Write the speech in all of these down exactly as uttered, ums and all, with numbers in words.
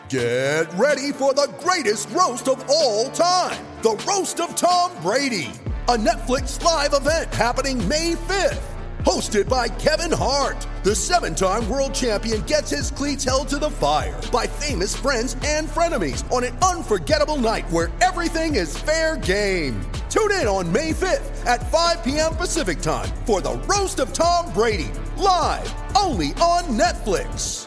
Get ready for the greatest roast of all time, the Roast of Tom Brady, a Netflix live event happening May fifth. Hosted by Kevin Hart, the seven-time world champion gets his cleats held to the fire by famous friends and frenemies on an unforgettable night where everything is fair game. Tune in on May fifth at five p.m. Pacific time for the Roast of Tom Brady, live only on Netflix.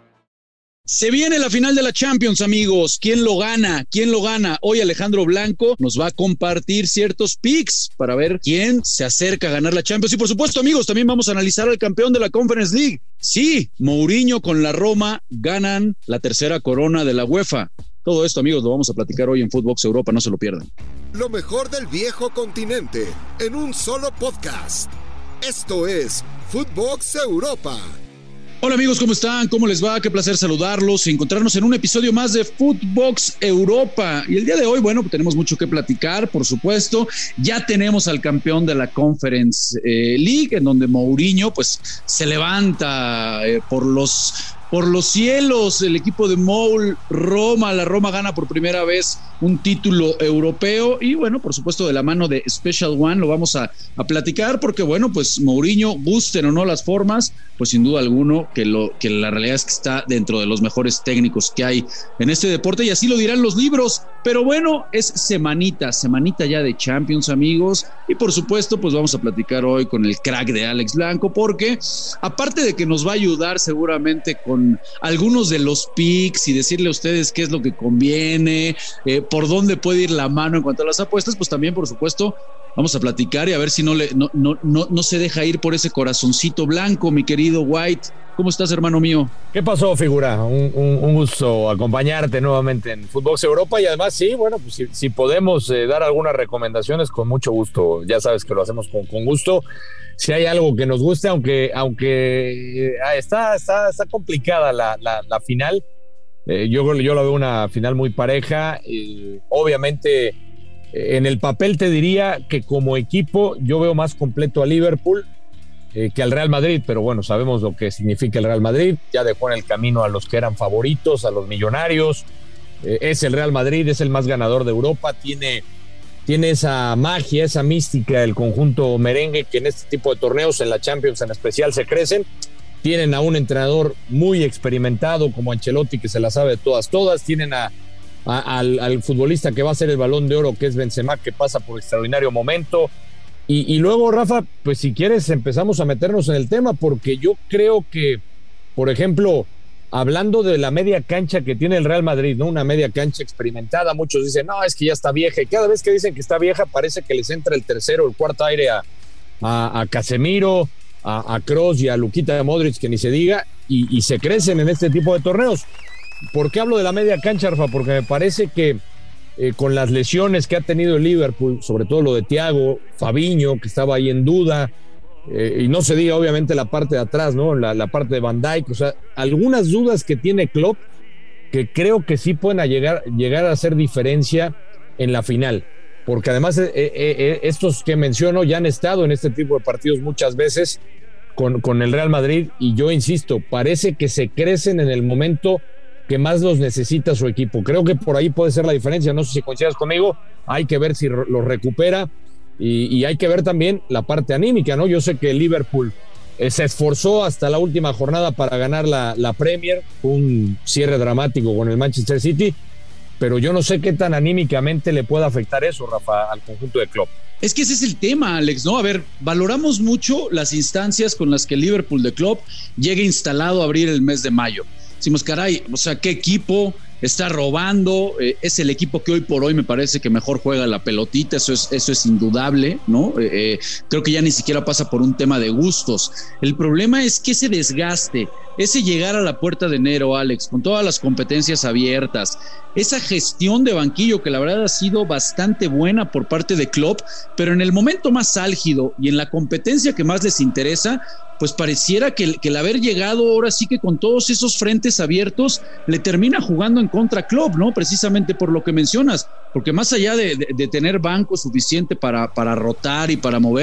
Se viene la final de la Champions, amigos. ¿Quién lo gana? ¿Quién lo gana? Hoy Alejandro Blanco nos va a compartir ciertos picks para ver quién se acerca a ganar la Champions. Y por supuesto, amigos, también vamos a analizar al campeón de la Conference League. Sí, Mourinho con la Roma ganan la tercera corona de la UEFA. Todo esto, amigos, lo vamos a platicar hoy en Footbox Europa, no se lo pierdan. Lo mejor del viejo continente en un solo podcast. Esto es Footbox Europa. Hola amigos, ¿cómo están? ¿Cómo les va? Qué placer saludarlos y encontrarnos en un episodio más de Footbox Europa. Y el día de hoy, bueno, pues tenemos mucho que platicar, por supuesto. Ya tenemos al campeón de la Conference eh, League, en donde Mourinho pues se levanta eh, por los... Por los cielos, el equipo de Moul, Roma, la Roma gana por primera vez un título europeo y bueno, por supuesto de la mano de Special One lo vamos a, a platicar porque bueno, pues Mourinho, gusten o no las formas, pues sin duda alguno que, lo, que la realidad es que está dentro de los mejores técnicos que hay en este deporte y así lo dirán los libros, pero bueno, es semanita, semanita ya de Champions, amigos, y por supuesto pues vamos a platicar hoy con el crack de Alex Blanco porque aparte de que nos va a ayudar seguramente con algunos de los picks y decirle a ustedes qué es lo que conviene, eh, por dónde puede ir la mano en cuanto a las apuestas, pues también por supuesto vamos a platicar y a ver si no, le, no, no, no, no se deja ir por ese corazoncito blanco, mi querido White. ¿Cómo estás, hermano mío? ¿Qué pasó, figura? Un, un, un gusto acompañarte nuevamente en Footbox Europa y además sí, bueno, pues si, si podemos eh, dar algunas recomendaciones con mucho gusto, ya sabes que lo hacemos con, con gusto. Si hay algo que nos guste, aunque aunque eh, está, está, está complicada la, la, la final, eh, yo, yo la veo una final muy pareja, eh, obviamente eh, en el papel te diría que como equipo yo veo más completo a Liverpool eh, que al Real Madrid, pero bueno, sabemos lo que significa el Real Madrid, ya dejó en el camino a los que eran favoritos, a los millonarios, eh, es el Real Madrid, es el más ganador de Europa, tiene... Tiene esa magia, esa mística del conjunto merengue que en este tipo de torneos, en la Champions en especial, se crecen. Tienen a un entrenador muy experimentado como Ancelotti que se la sabe de todas, todas. Tienen a, a, al, al futbolista que va a ser el Balón de Oro, que es Benzema, que pasa por extraordinario momento. Y, y luego, Rafa, pues si quieres empezamos a meternos en el tema porque yo creo que, por ejemplo... Hablando de la media cancha que tiene el Real Madrid, ¿no? Una media cancha experimentada, muchos dicen, no, es que ya está vieja, y cada vez que dicen que está vieja parece que les entra el tercero, el cuarto aire a, a, a Casemiro, a, a Kroos y a Luquita Modric, que ni se diga, y, y se crecen en este tipo de torneos. ¿Por qué hablo de la media cancha, Rafa? Porque me parece que eh, con las lesiones que ha tenido el Liverpool, sobre todo lo de Thiago, Fabinho, que estaba ahí en duda, Eh, y no se diga obviamente la parte de atrás, ¿no? La, la parte de Van Dijk, o sea, algunas dudas que tiene Klopp que creo que sí pueden a llegar, llegar a hacer diferencia en la final, porque además eh, eh, estos que menciono ya han estado en este tipo de partidos muchas veces con, con el Real Madrid y yo insisto, parece que se crecen en el momento que más los necesita su equipo. Creo que por ahí puede ser la diferencia, no sé si coincidas conmigo, hay que ver si lo recupera. Y, y hay que ver también la parte anímica, ¿no? Yo sé que el Liverpool eh, se esforzó hasta la última jornada para ganar la, la Premier, un cierre dramático con el Manchester City, pero yo no sé qué tan anímicamente le puede afectar eso, Rafa, al conjunto de Klopp. Es que ese es el tema, Alex, ¿no? A ver, valoramos mucho las instancias con las que el Liverpool de Klopp llega instalado a abrir el mes de mayo. Decimos, caray, o sea, ¿qué equipo está robando? Eh, es el equipo que hoy por hoy me parece que mejor juega la pelotita, eso es, eso es indudable, ¿no? Eh, eh, creo que ya ni siquiera pasa por un tema de gustos. El problema es que ese desgaste, ese llegar a la puerta de enero, Alex, con todas las competencias abiertas, esa gestión de banquillo que la verdad ha sido bastante buena por parte de Klopp, pero en el momento más álgido y en la competencia que más les interesa, pues pareciera que, que el haber llegado ahora sí que con todos esos frentes abiertos le termina jugando en contra Klopp, ¿no? Precisamente por lo que mencionas, porque más allá de, de, de tener banco suficiente para, para rotar y para mover,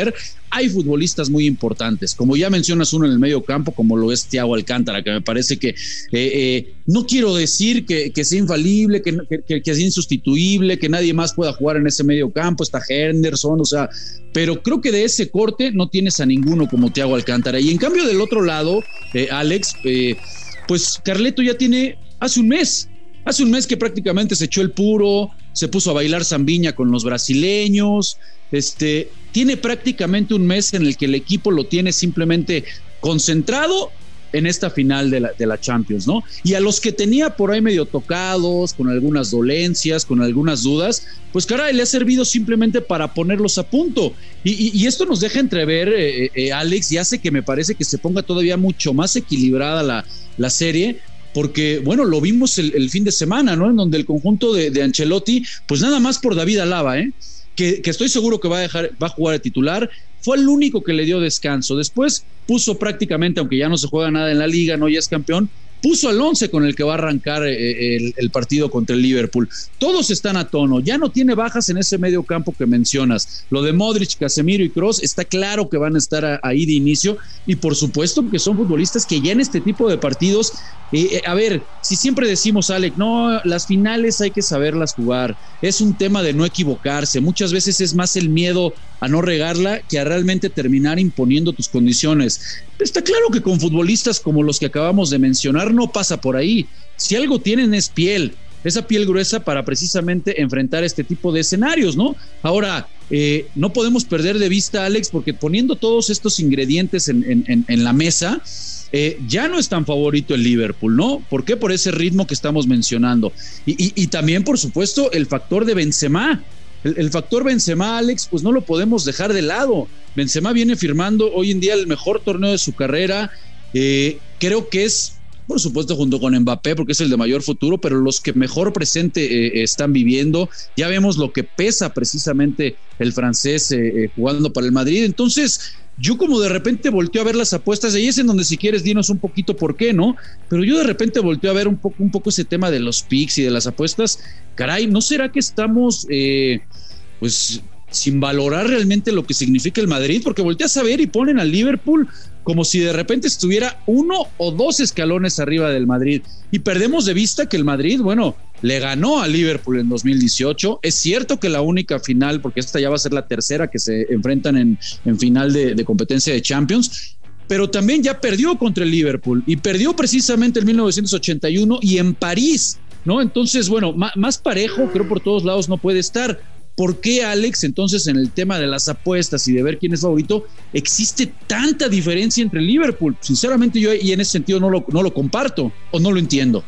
hay futbolistas muy importantes, como ya mencionas uno en el medio campo, como lo es Thiago Alcántara, que me parece que eh, eh, no quiero decir que, que sea infalible, que, que, que sea insustituible, que nadie más pueda jugar en ese medio campo, está Henderson, o sea, pero creo que de ese corte no tienes a ninguno como Thiago Alcántara. Y en cambio del otro lado, eh, Alex, eh, pues Carleto ya tiene hace un mes, hace un mes que prácticamente se echó el puro, se puso a bailar zambiña con los brasileños, este, tiene prácticamente un mes en el que el equipo lo tiene simplemente concentrado en esta final de la, de la Champions, ¿no? Y a los que tenía por ahí medio tocados, con algunas dolencias, con algunas dudas, pues caray, le ha servido simplemente para ponerlos a punto. Y, y, y esto nos deja entrever, eh, eh, Alex, y hace que me parece que se ponga todavía mucho más equilibrada la, la serie, porque, bueno, lo vimos el, el fin de semana, ¿no? En donde el conjunto de, de Ancelotti, pues nada más por David Alaba, ¿eh? Que, que estoy seguro que va a dejar, va a jugar de titular, fue el único que le dio descanso. Después puso prácticamente, aunque ya no se juega nada en la liga, no ya es campeón, puso al once con el que va a arrancar eh, el, el partido contra el Liverpool. Todos están a tono, ya no tiene bajas en ese medio campo que mencionas. Lo de Modric, Casemiro y Kroos está claro que van a estar a, ahí de inicio, y por supuesto que son futbolistas que ya en este tipo de partidos, eh, a ver, si siempre decimos, Alec, no, las finales hay que saberlas jugar, es un tema de no equivocarse, muchas veces es más el miedo a no regarla que a realmente terminar imponiendo tus condiciones. Está claro que con futbolistas como los que acabamos de mencionar no pasa por ahí. Si algo tienen es piel, esa piel gruesa para precisamente enfrentar este tipo de escenarios, ¿no? Ahora, eh, no podemos perder de vista, Alex, porque poniendo todos estos ingredientes en, en, en la mesa, eh, ya no es tan favorito el Liverpool, ¿no? ¿Por qué? Por ese ritmo que estamos mencionando. Y, y, y también, por supuesto, el factor de Benzema. El, el factor Benzema, Alex, pues no lo podemos dejar de lado. Benzema viene firmando hoy en día el mejor torneo de su carrera. Eh, creo que es, por supuesto, junto con Mbappé, porque es el de mayor futuro, pero los que mejor presente eh, están viviendo. Ya vemos lo que pesa precisamente el francés eh, eh, jugando para el Madrid. Entonces, yo como de repente volteo a ver las apuestas, ahí es en donde si quieres dinos un poquito por qué, ¿no? Pero yo de repente volteo a ver un poco, un poco ese tema de los picks y de las apuestas. Caray, ¿no será que estamos eh, pues sin valorar realmente lo que significa el Madrid? Porque volteas a ver y ponen al Liverpool como si de repente estuviera uno o dos escalones arriba del Madrid, y perdemos de vista que el Madrid, bueno, le ganó a Liverpool en dos mil dieciocho. Es cierto que la única final, porque esta ya va a ser la tercera que se enfrentan en, en final de, de competencia de Champions, pero también ya perdió contra el Liverpool, y perdió precisamente en mil novecientos ochenta y uno y en París, ¿no? Entonces, bueno, más, más parejo, creo por todos lados no puede estar. ¿Por qué, Alex, entonces en el tema de las apuestas y de ver quién es favorito, existe tanta diferencia entre Liverpool? Sinceramente yo y en ese sentido no lo, no lo comparto o no lo entiendo.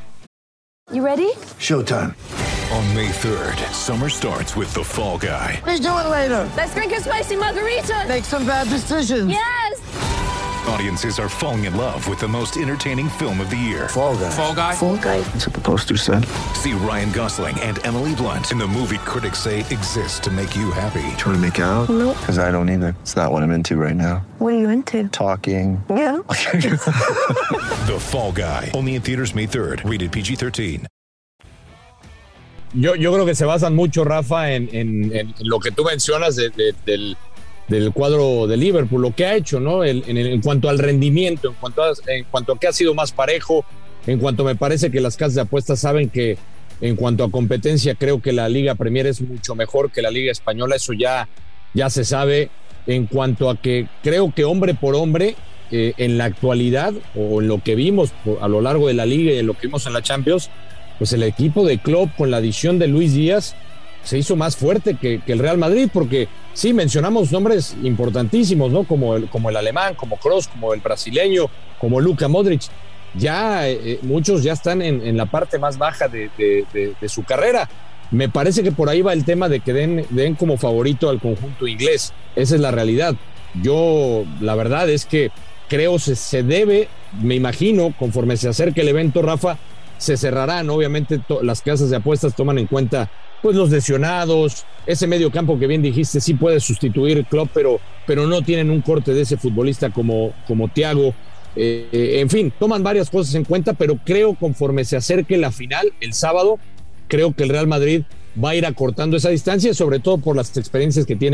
You ready? Showtime. On May third, summer starts with The Fall Guy. Let's do it later. Let's drink a spicy margarita. Make some bad decisions. Yes! Audiences are falling in love with the most entertaining film of the year. Fall Guy. Fall Guy? Fall Guy. That's what the poster said. See Ryan Gosling and Emily Blunt in the movie critics say exists to make you happy. Trying to make it out? Nope. Because I don't either. It's not what I'm into right now. What are you into? Talking. Yeah. The Fall Guy. Only in theaters May third. Rated P G thirteen. Yo, yo creo que se basan mucho, Rafa, en, en, en lo que tú mencionas de, de, del, del cuadro de Liverpool, lo que ha hecho, ¿no? El, en, en cuanto al rendimiento, en cuanto a, en cuanto a que ha sido más parejo, en cuanto me parece que las casas de apuestas saben que en cuanto a competencia, creo que la Liga Premier es mucho mejor que la Liga Española, eso ya, ya se sabe. En cuanto a que creo que hombre por hombre, eh, en la actualidad, o en lo que vimos a lo largo de la Liga y en lo que vimos en la Champions, pues el equipo de Klopp con la adición de Luis Díaz se hizo más fuerte que, que el Real Madrid, porque sí, mencionamos nombres importantísimos, ¿no? Como el, como el alemán, como Kroos, como el brasileño, como Luka Modric. Ya eh, muchos ya están en, en la parte más baja de, de, de, de su carrera. Me parece que por ahí va el tema de que den, den como favorito al conjunto inglés. Esa es la realidad. Yo, la verdad es que creo se, se debe, me imagino, conforme se acerque el evento, Rafa, se cerrarán, obviamente to- las casas de apuestas toman en cuenta pues los lesionados, ese medio campo que bien dijiste, sí puede sustituir Klopp, pero, pero no tienen un corte de ese futbolista como, como Thiago, eh, eh, en fin, toman varias cosas en cuenta, pero creo conforme se acerque la final, el sábado, creo que el Real Madrid va a ir acortando esa distancia, sobre todo por las experiencias que tienen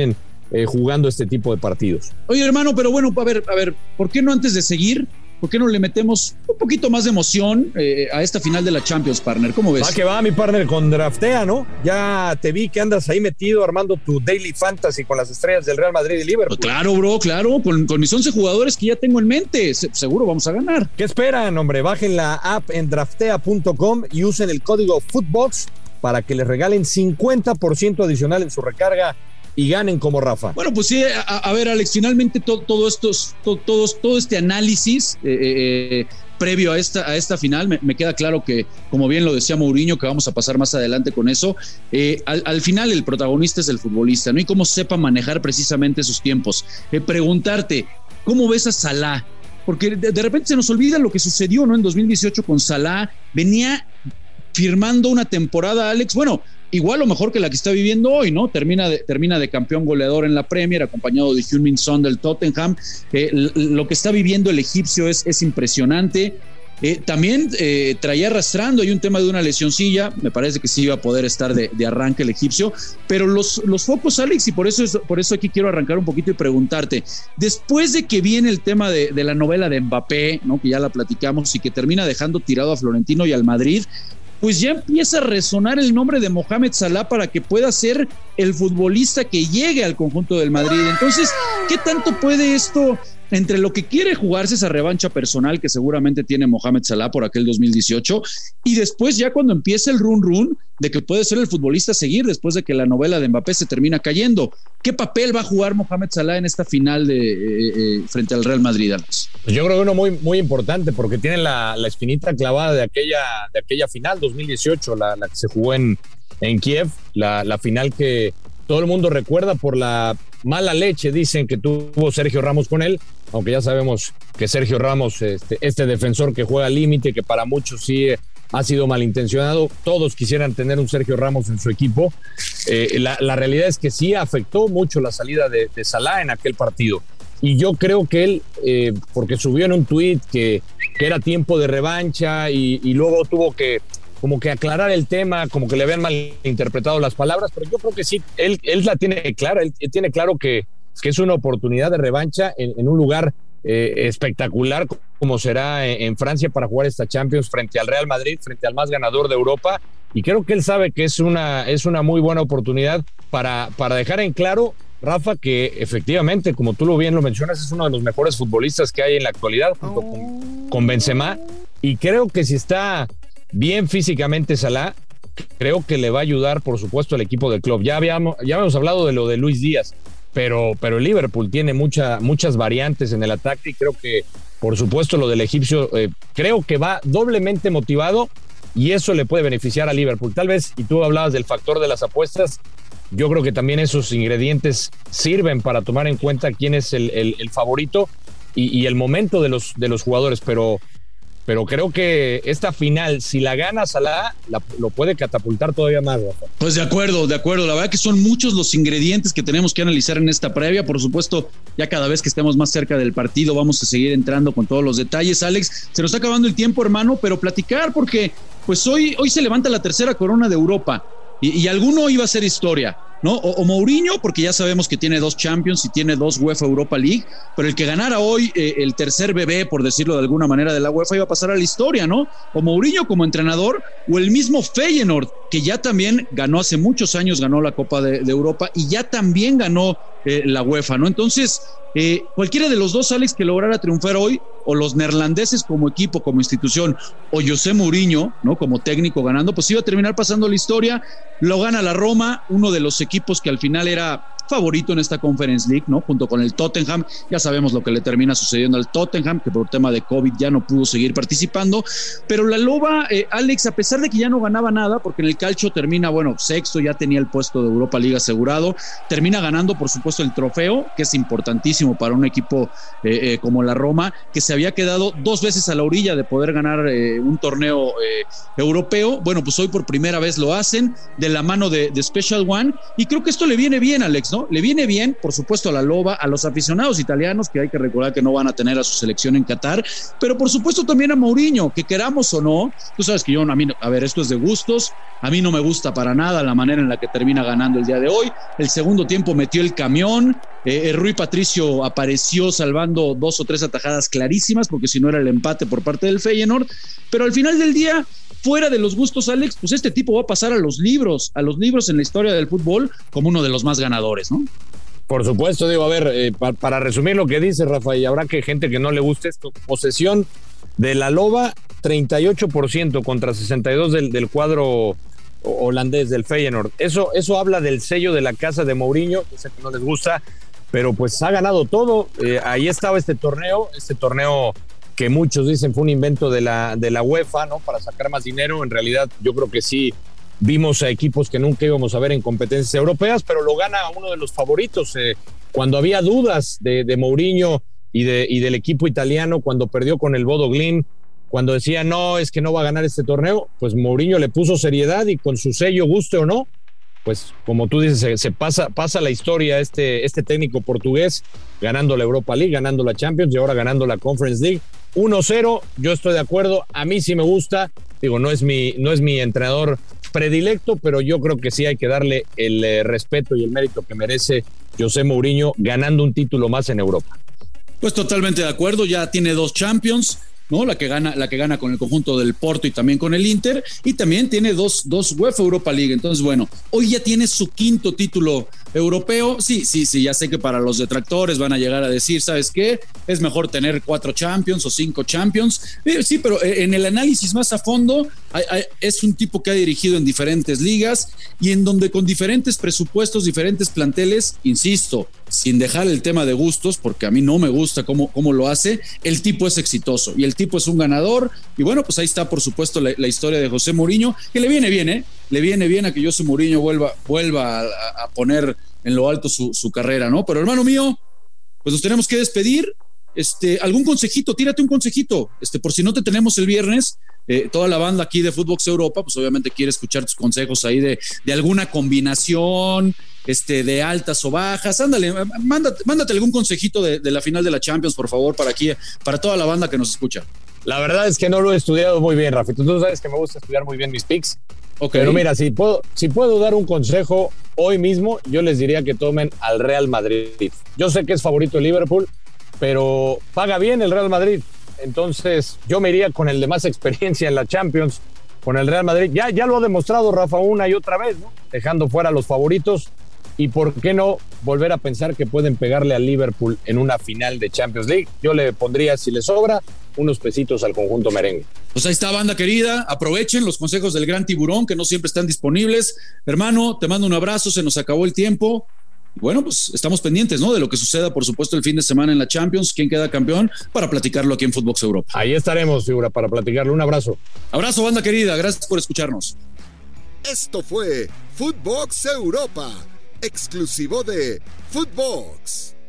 eh, jugando este tipo de partidos. Oye, hermano, pero bueno, a ver, a ver, ¿por qué no antes de seguir, por qué no le metemos un poquito más de emoción eh, a esta final de la Champions, partner? ¿Cómo ves? Va que va, mi partner, con Draftea, ¿no? Ya te vi que andas ahí metido armando tu Daily Fantasy con las estrellas del Real Madrid y Liverpool. Pues claro, bro, claro, con, con mis once jugadores que ya tengo en mente, Se, seguro vamos a ganar. ¿Qué esperan, hombre? Bajen la app en draftea punto com y usen el código Footbox para que les regalen cincuenta por ciento adicional en su recarga y ganen como Rafa. Bueno, pues sí, a, a ver, Alex, finalmente to, todo, estos, to, todos, todo este análisis eh, eh, previo a esta, a esta final, me, me queda claro que, como bien lo decía Mourinho, que vamos a pasar más adelante con eso, eh, al, al final el protagonista es el futbolista, ¿no? Y cómo sepa manejar precisamente esos tiempos. Eh, preguntarte, ¿cómo ves a Salah? Porque de, de repente se nos olvida lo que sucedió, ¿no? En dos mil dieciocho con Salah, venía firmando una temporada, Alex, bueno, igual o mejor que la que está viviendo hoy, ¿no? Termina de, termina de campeón goleador en la Premier, acompañado de Heung-min Son del Tottenham. Eh, lo que está viviendo el egipcio es, es impresionante. Eh, también eh, traía arrastrando, hay un tema de una lesioncilla, me parece que sí iba a poder estar de, de arranque el egipcio, pero los, los focos, Alex, y por eso, es, por eso aquí quiero arrancar un poquito y preguntarte, después de que viene el tema de, de la novela de Mbappé, ¿no? Que ya la platicamos y que termina dejando tirado a Florentino y al Madrid, pues ya empieza a resonar el nombre de Mohamed Salah para que pueda ser el futbolista que llegue al conjunto del Madrid. Entonces, ¿qué tanto puede esto, entre lo que quiere jugarse esa revancha personal que seguramente tiene Mohamed Salah por aquel dos mil dieciocho, y después ya cuando empieza el run run de que puede ser el futbolista a seguir después de que la novela de Mbappé se termina cayendo? ¿Qué papel va a jugar Mohamed Salah en esta final de, eh, eh, frente al Real Madrid, Alex? Pues yo creo que uno muy, muy importante porque tiene la, la espinita clavada de aquella, de aquella final dos mil dieciocho, la, la que se jugó en, en Kiev, la, la final que todo el mundo recuerda por la mala leche, dicen, que tuvo Sergio Ramos con él, aunque ya sabemos que Sergio Ramos, este, este defensor que juega al límite, que para muchos sí ha sido malintencionado, todos quisieran tener un Sergio Ramos en su equipo. Eh, la, la realidad es que sí afectó mucho la salida de, de Salah en aquel partido. Y yo creo que él, eh, porque subió en un tuit que, que era tiempo de revancha y, y luego tuvo que como que aclarar el tema, como que le habían malinterpretado las palabras, pero yo creo que sí, él, él la tiene clara, él, él tiene claro que, que es una oportunidad de revancha en, en un lugar eh, espectacular como será en, en Francia para jugar esta Champions frente al Real Madrid, frente al más ganador de Europa, y creo que él sabe que es una, es una muy buena oportunidad para, para dejar en claro, Rafa, que efectivamente, como tú lo bien lo mencionas, es uno de los mejores futbolistas que hay en la actualidad, junto con, con Benzema, y creo que si está bien físicamente Salah, creo que le va a ayudar, por supuesto, al equipo del club. Ya habíamos, ya habíamos hablado de lo de Luis Díaz, pero, pero el Liverpool tiene mucha, muchas variantes en el ataque y creo que, por supuesto, lo del egipcio, eh, creo que va doblemente motivado y eso le puede beneficiar a Liverpool. Tal vez, y tú hablabas del factor de las apuestas, yo creo que también esos ingredientes sirven para tomar en cuenta quién es el, el, el favorito y, y el momento de los, de los jugadores, pero... Pero creo que esta final, si la gana Salah, la, lo puede catapultar todavía más, Rafa. Pues de acuerdo, de acuerdo. La verdad que son muchos los ingredientes que tenemos que analizar en esta previa. Por supuesto, ya cada vez que estemos más cerca del partido vamos a seguir entrando con todos los detalles. Alex, se nos está acabando el tiempo, hermano, pero platicar porque pues hoy, hoy se levanta la tercera corona de Europa y, y alguno iba a ser historia, ¿no? O, o Mourinho, porque ya sabemos que tiene dos Champions y tiene dos UEFA Europa League, pero el que ganara hoy eh, el tercer bebé, por decirlo de alguna manera, de la UEFA iba a pasar a la historia, ¿no? O Mourinho como entrenador, o el mismo Feyenoord, que ya también ganó hace muchos años, ganó la Copa de, de Europa y ya también ganó eh, la UEFA, ¿no? Entonces, eh, cualquiera de los dos, Alex, que lograra triunfar hoy, o los neerlandeses como equipo, como institución, o José Mourinho, ¿no? Como técnico ganando, pues iba a terminar pasando la historia. Lo gana la Roma, uno de los equipos que al final era favorito en esta Conference League, ¿no? Junto con el Tottenham. Ya sabemos lo que le termina sucediendo al Tottenham, que por tema de COVID ya no pudo seguir participando, pero la Loba, eh, Alex, a pesar de que ya no ganaba nada, porque en el calcio termina, bueno, sexto, ya tenía el puesto de Europa League asegurado, termina ganando, por supuesto, el trofeo, que es importantísimo para un equipo eh, eh, como la Roma, que se había quedado dos veces a la orilla de poder ganar eh, un torneo eh, europeo. Bueno, pues hoy por primera vez lo hacen, de la mano de, de Special One, y creo que esto le viene bien, Alex, ¿no? ¿no? Le viene bien, por supuesto, a la Loba, a los aficionados italianos, que hay que recordar que no van a tener a su selección en Qatar, pero por supuesto también a Mourinho, que queramos o no, tú sabes que yo, a mí, a ver, esto es de gustos, a mí no me gusta para nada la manera en la que termina ganando el día de hoy. El segundo tiempo metió el camión, eh, Rui Patricio apareció salvando dos o tres atajadas clarísimas, porque si no era el empate por parte del Feyenoord, pero al final del día, fuera de los gustos, Alex, pues este tipo va a pasar a los libros, a los libros en la historia del fútbol como uno de los más ganadores, ¿no? Por supuesto, digo, a ver, eh, pa- para resumir lo que dice Rafa, y habrá que gente que no le guste esto, posesión de la Loba, treinta y ocho por ciento contra sesenta y dos por ciento del, del cuadro holandés, del Feyenoord. Eso, eso habla del sello de la casa de Mourinho, que sé que no les gusta, pero pues ha ganado todo. Eh, ahí estaba este torneo, este torneo que muchos dicen fue un invento de la, de la UEFA, ¿no? Para sacar más dinero. En realidad, yo creo que sí vimos a equipos que nunca íbamos a ver en competencias europeas, pero lo gana uno de los favoritos. Eh, cuando había dudas de, de Mourinho y, de, y del equipo italiano, cuando perdió con el Bodo Glimt, cuando decía, no, es que no va a ganar este torneo, pues Mourinho le puso seriedad y con su sello, guste o no, pues como tú dices, se, se pasa, pasa la historia este, este técnico portugués, ganando la Europa League, ganando la Champions y ahora ganando la Conference League. uno cero, yo estoy de acuerdo, a mí sí me gusta, digo, no es mi, no es mi entrenador predilecto, pero yo creo que sí hay que darle el eh, respeto y el mérito que merece José Mourinho ganando un título más en Europa. Pues totalmente de acuerdo, ya tiene dos Champions, ¿no? La que gana, la que gana con el conjunto del Porto y también con el Inter, y también tiene dos, dos UEFA Europa League. Entonces, bueno, hoy ya tiene su quinto título europeo. Sí, sí, sí, ya sé que para los detractores van a llegar a decir, ¿sabes qué? Es mejor tener cuatro Champions o cinco Champions. Eh, sí, pero en el análisis más a fondo, hay, hay, es un tipo que ha dirigido en diferentes ligas y en donde con diferentes presupuestos, diferentes planteles, insisto, sin dejar el tema de gustos, porque a mí no me gusta cómo, cómo lo hace, el tipo es exitoso y el tipo es un ganador. Y bueno, pues ahí está, por supuesto, la, la historia de José Mourinho, que le viene bien, ¿eh? Le viene bien a que José Mourinho vuelva, vuelva a, a poner en lo alto su, su carrera, ¿no? Pero hermano mío, pues nos tenemos que despedir. Este, algún consejito, tírate un consejito, este, por si no te tenemos el viernes. Eh, toda la banda aquí de Footbox Europa, pues obviamente quiere escuchar tus consejos ahí de, de alguna combinación, este, de altas o bajas. Ándale, mándate, mándate algún consejito de, de la final de la Champions, por favor, para aquí, para toda la banda que nos escucha. La verdad es que no lo he estudiado muy bien, Rafito. Tú sabes que me gusta estudiar muy bien mis picks. Okay. Pero mira, si puedo, si puedo dar un consejo hoy mismo, yo les diría que tomen al Real Madrid. Yo sé que es favorito el Liverpool, pero paga bien el Real Madrid. Entonces yo me iría con el de más experiencia en la Champions, con el Real Madrid. Ya, ya lo ha demostrado Rafa una y otra vez, ¿no? Dejando fuera a los favoritos. Y por qué no volver a pensar que pueden pegarle al Liverpool en una final de Champions League. Yo le pondría, si le sobra, unos pesitos al conjunto merengue. Pues ahí está, banda querida, aprovechen los consejos del Gran Tiburón, que no siempre están disponibles. Hermano, te mando un abrazo, se nos acabó el tiempo. Bueno, pues estamos pendientes, ¿no? De lo que suceda, por supuesto, el fin de semana en la Champions, quién queda campeón, para platicarlo aquí en Footbox Europa. Ahí estaremos, figura, para platicarlo. Un abrazo. Abrazo, banda querida, gracias por escucharnos. Esto fue Footbox Europa, exclusivo de Footbox.